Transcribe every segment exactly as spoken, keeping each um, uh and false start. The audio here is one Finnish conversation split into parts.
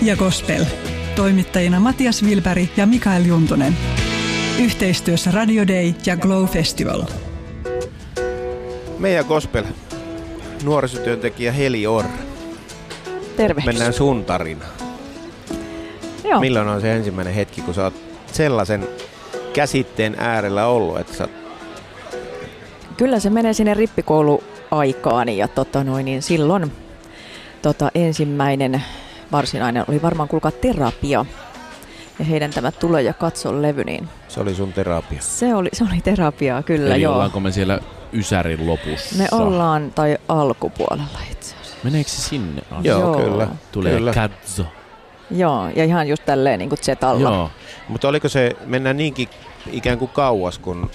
ja gospel. Toimittajina Matias Wilberg ja Mikael Juntunen. Yhteistyössä Radio Day ja Glow Festival. Meidän gospel. Nuorisotyöntekijä Heli Orre. Tervehdys. Mennään sun tarinaan. Joo. Milloin on se ensimmäinen hetki, kun sä oot sellaisen käsitteen äärellä ollut, että sä... Kyllä se menee sinne rippikouluaikaan ja tota noin, niin silloin tota, ensimmäinen varsinainen oli varmaan kuulkaa terapia. Ja heidän tämä Tule ja katso levy, niin... Se oli sun terapia. Se oli, se oli terapiaa, kyllä. Eli joo. ollaanko me siellä Ysärin lopussa? Me ollaan, tai alkupuolella itse asiassa. Meneekö se sinne asti? Joo, Joo. kyllä. Tulee kyllä. katso. Joo, ja ihan just tälleen niin kuin Zetalla. Joo. Mutta oliko se, mennään niinkin ikään kuin kauas kuin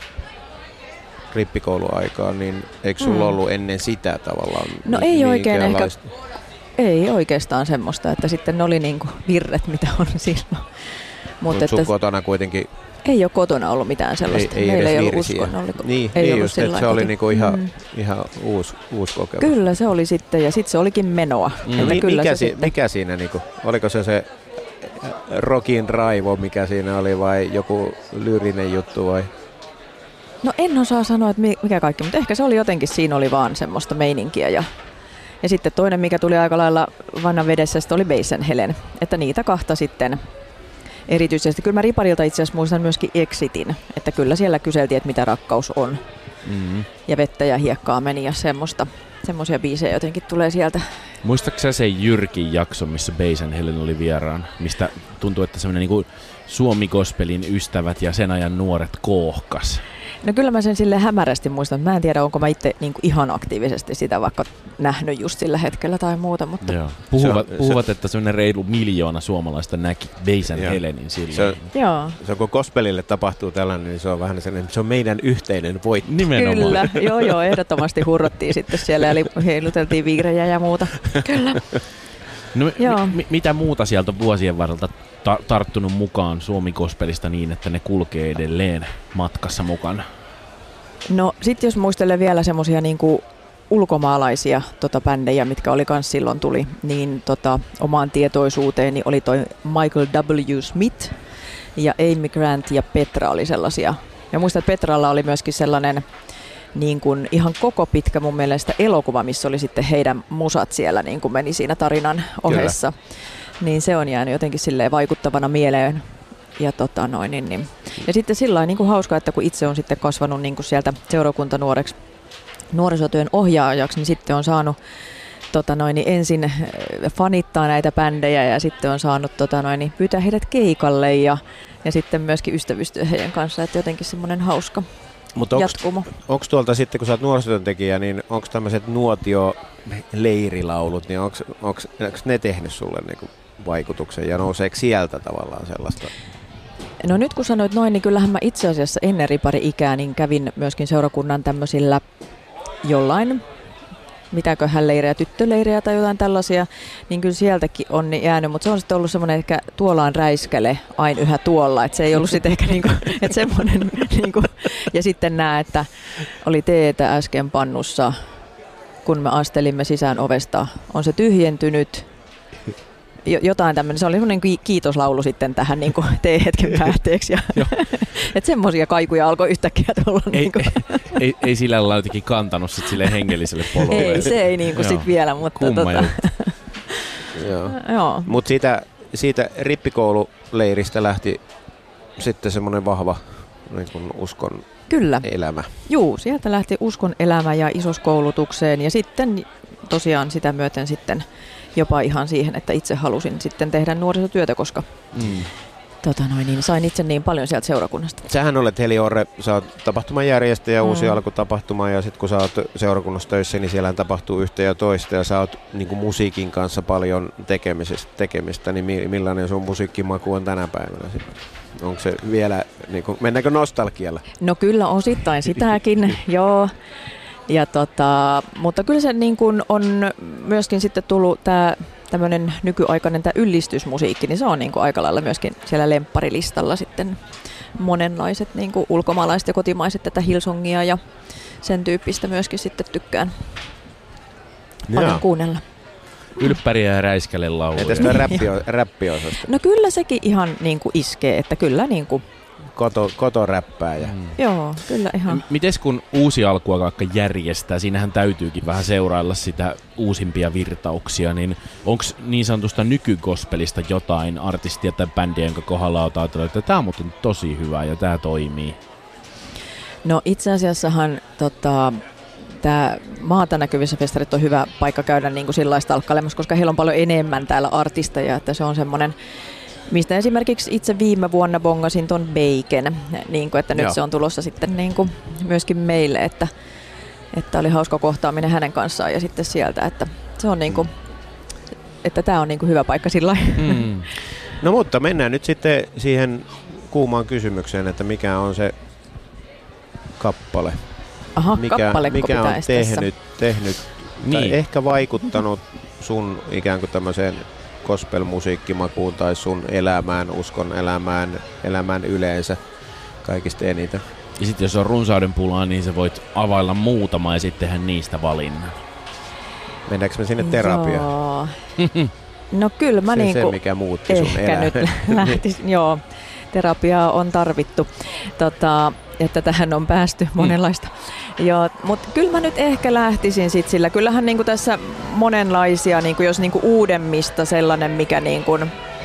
rippikouluaikaan, niin eikö sulla Mm. ollut ennen sitä tavallaan? No ei oikein ehkä, minkäänlaista- ei oikeastaan semmoista, että sitten ne oli niin kuin virret, mitä on silloin. Mut Mutta sun että kotona kuitenkin ei ole kotona ollut mitään sellaista. ei, ei Meillä edes ei ollut virsiä. uskonnollista. Niin, ei niin ollut just, että sillä se oli koti- niinku ihan, Mm. ihan uusi, uusi kokemus. Kyllä se oli sitten, ja sitten se olikin menoa. Mm. Että Mi- kyllä mikä, se si- sitten, mikä siinä, niinku, oliko se se rockin raivo, mikä siinä oli, vai joku lyyrinen juttu, vai? no en osaa sanoa, että mi- mikä kaikki, mutta ehkä se oli jotenkin, siinä oli vaan semmoista meininkiä. Ja, ja sitten toinen, mikä tuli aika lailla vannan vedessä, sitten oli Beisen Helen. Että niitä kahta sitten erityisesti. Kyllä mä Riparilta itse asiassa muistan myöskin Exitin, että kyllä siellä kyseltiin, että mitä rakkaus on. Mm-hmm. Ja vettä ja hiekkaa meni ja semmoista. Semmoisia biisejä jotenkin tulee sieltä. Muistatko sä sen Jyrkin jakson, missä Beisen Helen oli vieraan? Mistä tuntuu, että semmoinen niinku Suomi-gospelin ystävät ja sen ajan nuoret koohkas. No kyllä mä sen sille hämärästi muistan. Mä en tiedä, onko mä itse niin kuin ihan aktiivisesti sitä vaikka nähnyt just sillä hetkellä tai muuta. Mutta Joo. Puhuvat, Se on- puhuvat että semmoinen reilu miljoona suomalaista näki Beisen Joo. Helenin silloin. Se, joo, se on, kun gospelille tapahtuu tällainen, niin se on vähän sellainen, se on meidän yhteinen voitto. Nimenomaan. kyllä. Joo, joo, ehdottomasti hurrottiin sitten siellä, eli heiluteltiin viirejä ja muuta. Kyllä. No, Joo. mi- mitä muuta sieltä on vuosien varrelta ta- tarttunut mukaan Suomi-gospelista niin, että ne kulkee edelleen matkassa mukana? No sit jos muistelen vielä semmosia niinku ulkomaalaisia tota, bändejä, mitkä oli kans silloin tuli, niin tota, omaan tietoisuuteeni oli toi Michael W. Smith ja Amy Grant ja Petra oli sellaisia. Ja muistan, että Petralla oli myöskin sellainen niin kuin ihan koko pitkä mun mielestä elokuva, missä oli sitten heidän musat siellä niin kuin meni siinä tarinan ohessa. Niin se on jäänyt jotenkin silleen vaikuttavana mieleen. Ja, tota noin, niin, niin. ja sitten sillä lailla niin kuin hauska, että kun itse on sitten kasvanut niin kuin sieltä seurakuntanuoreksi nuorisotyön ohjaajaksi, niin sitten on saanut tota noin, niin ensin äh, fanittaa näitä bändejä ja sitten on saanut tota noin, niin pyytää heidät keikalle ja, ja sitten myöskin ystävystyä heidän kanssaan, että jotenkin semmoinen hauska Mutta onko jatkumo. tuolta sitten, kun sä oot nuorisotyöntekijä, niin onko tämmöiset nuotio-leirilaulut, niin onko ne tehnyt sulle niinku vaikutuksen ja nouseeko sieltä tavallaan sellaista? No nyt kun sanoit noin, niin kyllähän mä itse asiassa ennen ripari-ikää niin kävin myöskin seurakunnan tämmöisillä jollain, mitäköhän leirejä, tyttöleirejä tai jotain tällaisia, niin kyllä sieltäkin on niin jäänyt, mutta se on sitten ollut semmoinen ehkä tuolaan räiskäle aina yhä tuolla, että se ei ollut sitten ehkä niinku, että semmoinen, niinku, ja sitten nämä, että oli teetä äsken pannussa, kun me astelimme sisään ovesta, on se tyhjentynyt, jotain tämmöinen, se oli semmoinen kiitoslaulu sitten tähän niin kuin tee-hetken päätteeksi. Että semmoisia kaikuja alkoi yhtäkkiä tuolla. Ei, niin kuin. ei, ei sillä lailla jotenkin kantanut sit sille hengelliselle polulle. Ei, se ei niin kuin sit vielä, mutta Kumma tota, Joo. joo. Mutta siitä, siitä rippikoululeiristä lähti sitten semmoinen vahva niin kuin uskon Kyllä. elämä. Juu, sieltä lähti uskon elämä ja isoskoulutukseen ja sitten tosiaan sitä myöten sitten jopa ihan siihen, että itse halusin sitten tehdä nuorisotyötä, koska Mm. tota noin, niin sain itse niin paljon sieltä seurakunnasta. Sähän olet Heli Orre, sä oot tapahtumajärjestäjä, Mm. uusi alkutapahtuma ja sitten kun sä oot seurakunnassa töissä, niin siellä tapahtuu yhtä ja toista ja sä oot niin kuin musiikin kanssa paljon tekemistä, tekemistä, niin mi- millainen sun musiikkimaku on tänä päivänä sitten? Onko se vielä, niin kuin, mennäänkö nostalgialla? No kyllä osittain sitäkin, joo. Ja tota, mutta kyllä se niin kuin on myöskin sitten tullut tämä tämmöinen nykyaikainen tämä yllistysmusiikki, niin se on niin kuin aika lailla myöskin siellä lempparilistalla sitten monenlaiset niin kuin ulkomaalaiset ja kotimaiset tätä Hillsongia ja sen tyyppistä myöskin sitten tykkään paljon Jaa. kuunnella. Ylppäriä ja Räiskälle lauluja. Entäs tuo räppio, räppiosasto? No kyllä sekin ihan niin kuin iskee, että kyllä niin kuin... Koto, kotoräppääjä. Mm. Joo, kyllä ihan. Mites kun uusi alkua vaikka järjestää, siinähän täytyykin vähän seurailla sitä uusimpia virtauksia, niin onko niin sanotusta nykygospelista jotain artistia tai bändiä, jonka kohdalla olet ajatellut, että tämä on muuten tosi hyvä ja tämä toimii? No itse asiassahan tota, tämä maata näkyvissä festarit on hyvä paikka käydä niin kuin sillaista alkkailemassa, koska heillä on paljon enemmän täällä artisteja, että se on semmoinen, mistä esimerkiksi itse viime vuonna bongasin ton Bacon, niin kuin, että nyt Joo. se on tulossa sitten niin kuin myöskin meille, että, että oli hauska kohtaaminen hänen kanssaan ja sitten sieltä, että se on niin kuin, että tämä on niin kuin hyvä paikka sillä mm. No mutta mennään nyt sitten siihen kuumaan kysymykseen, että mikä on se kappale. Aha, mikä, mikä on tehnyt, tehnyt niin. tai ehkä vaikuttanut sun ikään kuin tämmöiseen gospel-musiikkimakuun tai sun elämään, uskon elämään, elämään yleensä kaikista eniten. Ja sitten jos on runsauden pulaa, niin sä voit availla muutama ja sitten tehdä niistä valinnan. Mennäänkö me sinne terapiaan? Joo. No kyllä mä se, niinku se, mikä muutti sun ehkä nyt lähtisin, joo. Terapiaa on tarvittu, tota, että tähän on päästy monenlaista. Joo, mutta kyllä mä nyt ehkä lähtisin sit sillä. Kyllähän niinku tässä monenlaisia, niinku jos niinku uudemmista sellainen, mikä niinku,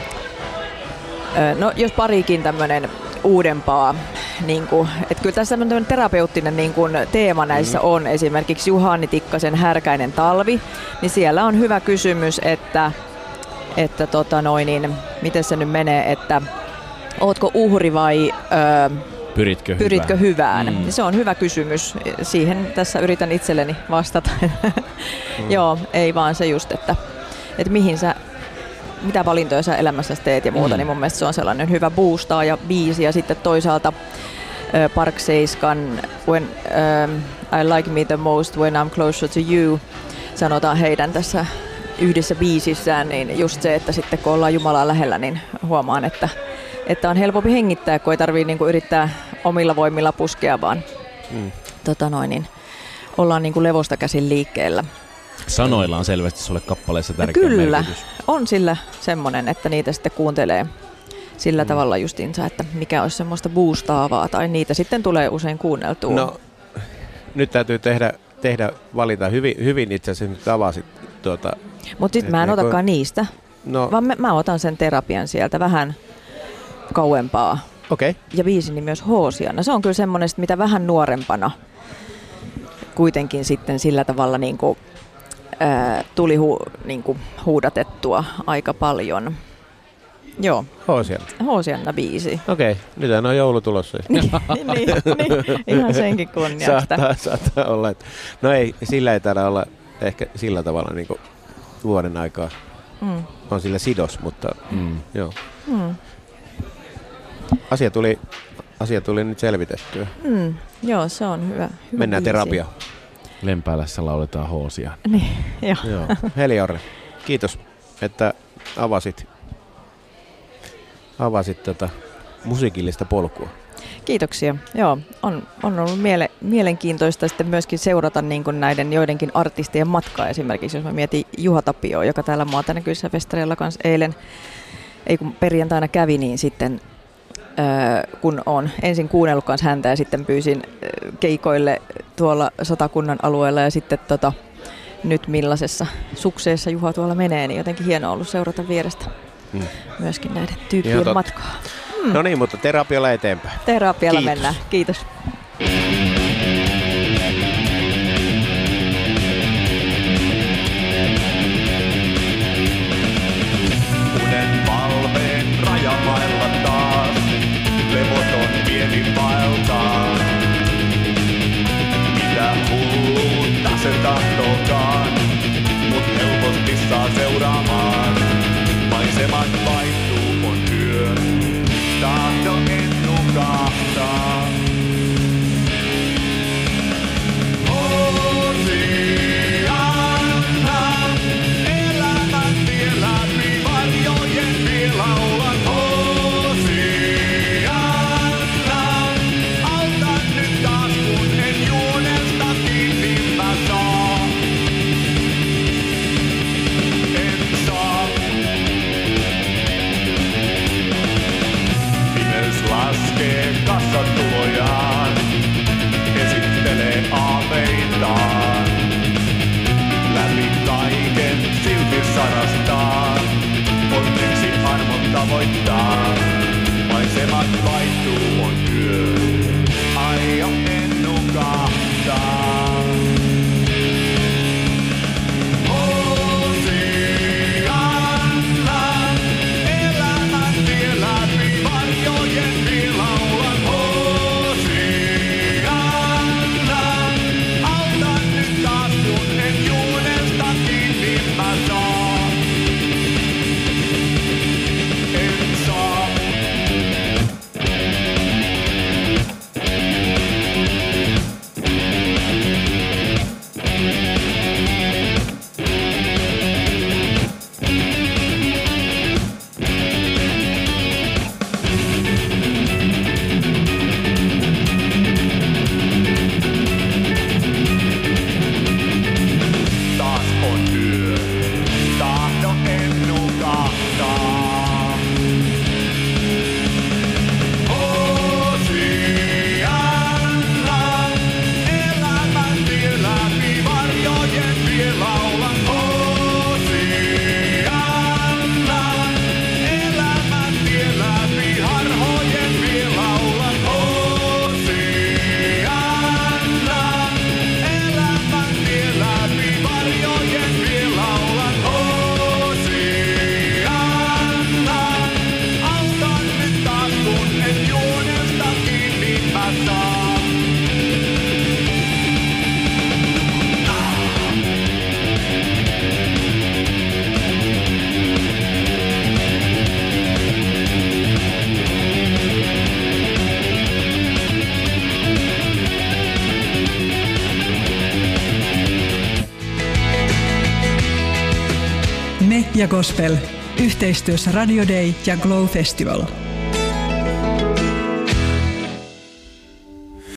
no jos parikin tämmönen uudempaa, niinku, että kyllä tässä tämmöinen terapeuttinen niinku teema näissä on esimerkiksi Juhani Tikkasen Härkäinen talvi, niin siellä on hyvä kysymys, että, että tota noin, niin, miten se nyt menee, että ootko uhri vai öö, pyritkö, pyritkö hyvään? hyvään? Mm. Se on hyvä kysymys. Siihen tässä yritän itselleni vastata. mm. Joo, ei vaan se just, että, että mihin sä, mitä valintoja sä elämässäsi teet ja muuta, mm. niin mun mielestä se on sellainen hyvä boostaa ja biisi. Ja sitten toisaalta äh, Park Seiskan When uh, I like me the most when I'm closer to you, sanotaan heidän tässä yhdessä biisissään, niin just se, että sitten kun ollaan Jumalaa lähellä, niin huomaan, että että on helpompi hengittää, kun ei tarvitse niinku yrittää omilla voimilla puskea, vaan mm. tota noin, niin ollaan niinku levosta käsin liikkeellä. Sanoilla on selvästi sulle kappaleessa tärkeä no kyllä, merkitys. On sillä semmoinen, että niitä sitten kuuntelee sillä mm. tavalla justiinsa, että mikä olisi semmoista boostaavaa, tai niitä sitten tulee usein kuunneltua. No, nyt täytyy tehdä, tehdä valita. Hyvin, hyvin itse asiassa nyt avasit tuota. Mutta sitten mä en niin otakaan niistä, no. vaan mä, mä otan sen terapian sieltä vähän kauempaa. Okay. Ja biisini myös Hoosianna. Se on kyllä semmoinen, mitä vähän nuorempana kuitenkin sitten sillä tavalla niin kuin, ää, tuli hu, niin kuin huudatettua aika paljon. Joo. Hoosianna. Hoosianna biisi. Okei, okay. Nyt on joulu tulossa. niin, niin, niin, ihan senkin kunniasta. Saattaa, saattaa olla. Että, no ei, sillä ei taida olla ehkä sillä tavalla niin kuin vuoden aikaa. Mm. On sillä sidos, mutta mm. joo. Mm. Asia tuli, asia tuli nyt selvitettyä. Mm, joo, se on hyvä. hyvä Mennään biisi. terapiaan. Lempäälässä lauletaan Hoosia. Niin, joo. joo. Heli Orre, kiitos, että avasit, avasit tätä musiikillista polkua. Kiitoksia. Joo, on, on ollut miele, mielenkiintoista sitten myöskin seurata niin kuin näiden joidenkin artistien matkaa. Esimerkiksi jos mä mietin Juha Tapioa, joka täällä maata näkyvissä festareilla kanssa eilen, ei kun perjantaina kävi, niin sitten kun olen ensin kuunnellut kanssa häntä ja sitten pyysin keikoille tuolla Satakunnan alueella ja sitten tota, nyt millaisessa sukseessa Juha tuolla menee, niin jotenkin hienoa ollut seurata vierestä hmm. myöskin näiden tyyppien matkaa. Hmm. No niin, mutta terapialla eteenpäin. Terapialla Kiitos. mennään. Kiitos. Unen valveen rajamailla taas. Levoton pieni vaeltaa. Mitä hulluutta se tahtokaan, mut helposti saa seuraamaan. Maisemat vaihtuu, on yö, tahto en nukahtaa. harrastaa. Onneksi armon tavoittaa. Maisemat vaihtuu on yö. Aio en nukahtaa. Hosiannan elämän tie läpi varjojen vilaulan. Hosiannan autan nyt taas kun en juunesta kiinni mä saan. En saa. Taas on yö, tahdo en nukahtaa. Hosiannan elämän tie läpi varjojen vie laulan. Hosiannan elämän tie läpi harhojen vie laulan. Hosiannan elämän tie läpi varjojen vie laulan. Hosiannan autan nyt taas kun en juonesta kiinni mä saan. Me ja Gospel. Yhteistyössä Radio Day ja Glow Festival.